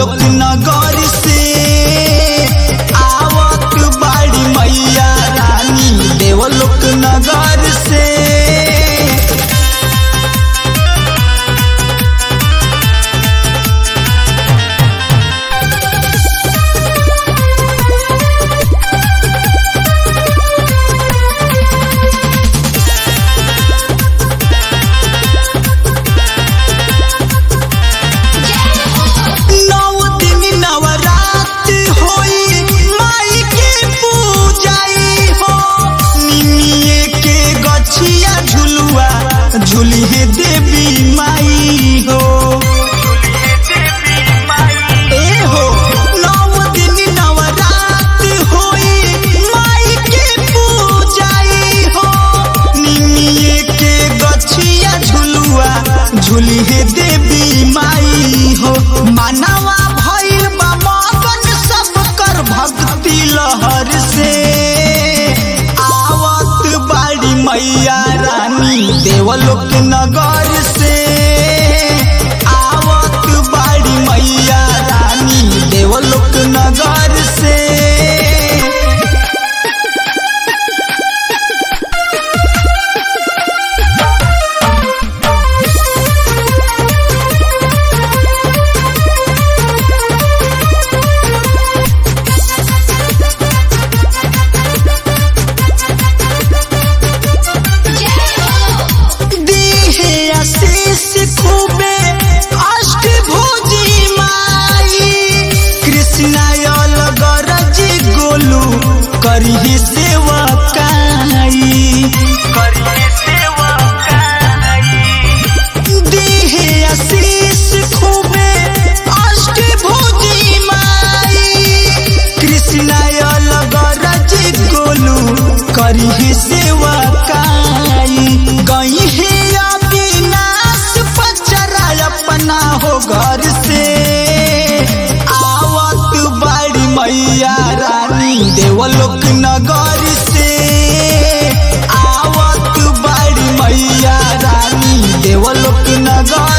देवलोक नगर से आवत बाड़ी मैया रानी देवलोक नगर से। झूली है देवी माई हो ए हो 9 दिन नवरात होई माई के पूजाई हो। निमिये के गछिया झुलुआ झूली है देवी माई हो। मानवा भइल बा मगन सब कर भक्ति लहर से आवत बाड़ी मैया रानी देवलोक नगर से। आवत बाड़ी मैया रानी देवलोक नगर से। खूबे अष्टभुजी माई कृष्णा गरजी गोलू करी सेवकाई दिहे आशीष खूबे अष्टभुजी माई कृष्णा गरजी गोलू करी सेवकाई। गई है अपना हो घर से आवत बाड़ी मैया रानी देवलोक नगर से। आवत बाड़ी मैया रानी देवलोक नगर